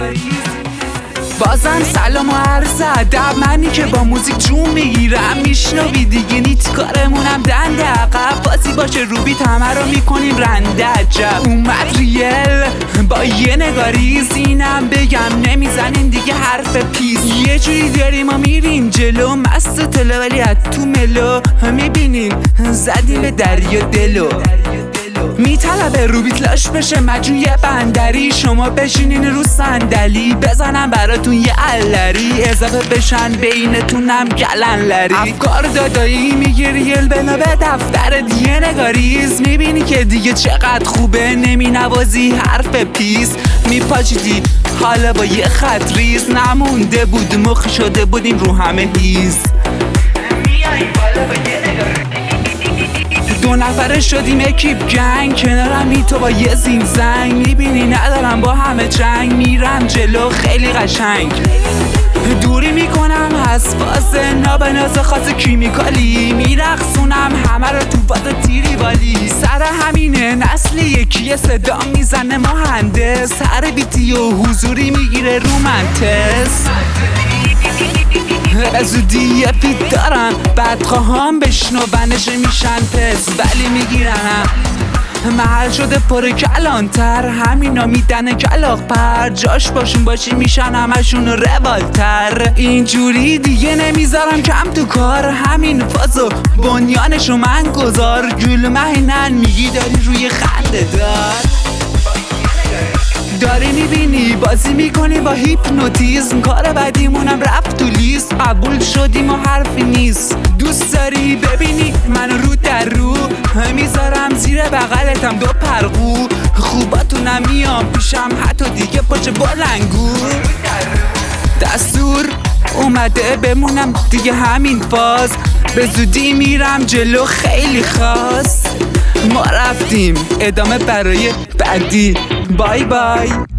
بازم سلام و عرض ادب، منی که با موزیک جون میگیرم. میشنوی دیگه نیت کارمونم دنده عقب، بازی باشه روبیت همه رو میکنیم رنده. عجب اومد ریل با یه نگاریز، اینم بگم نمیزنیم دیگه حرف پیس. یه جوری داریم ما میریم جلو، مست تلو ولی از تو ملو. میبینیم زدیم به دریا دلو، میطلبه روبیت لاش بشه مجون یه بندری. شما بشینین رو صندلی، بزنم براتون یه علری، اضافه بشن بینتونم گلنلری. افکار دادایی میگیری یل بنا به دفتر دیگه نگاریز. میبینی که دیگه چقدر خوبه، نمی نوازی حرف پیس. میپاچیدی حالا با یه خط ریز، نمونده بود مخ شده بودیم رو همه هیز. میای بالا با یه نگاریز، دو نفره شدیم اکیپ گنگ، کنارم تو با یه زین زنگ. میبینی ندارم با همه جنگ، میرم جلو خیلی قشنگ. دوری میکنم از فاز نابناز خاص کیمیکالی، میرقصونم همه رو تو باز تیری والی. سر همینه نسل یکی صدا میزنه مهندس، سر بیتی و حضوری میگیره رومنتس. زودی یه فیت دارم، بدخواهام بشنونش میشن پس، ولی میگیرنم. محل شده پر کلانتر، همینا میدن کلاق پر. جاش باشون باشی میشن همشون روالتر. اینجوری دیگه نمیذارم کم تو کار، همین فازو بنیانشو من گذار. گل مهینن میگی داری روی خنده داری میبینی بازی میکنی با هیپنوتیزم. کار بعدیمونم رفت تو لیست، قبول شدیم و حرفی نیست. دوست داری ببینی منو رو در رو، میذارم زیر بغلتم دو پرقو. خوباتونم میام پیشم حتی دیگه پاچه بلنگو. دستور اومده بمونم دیگه همین فاز، به زودی میرم جلو خیلی خاص. ما رفتیم ادامه برای بعدی. بای بای.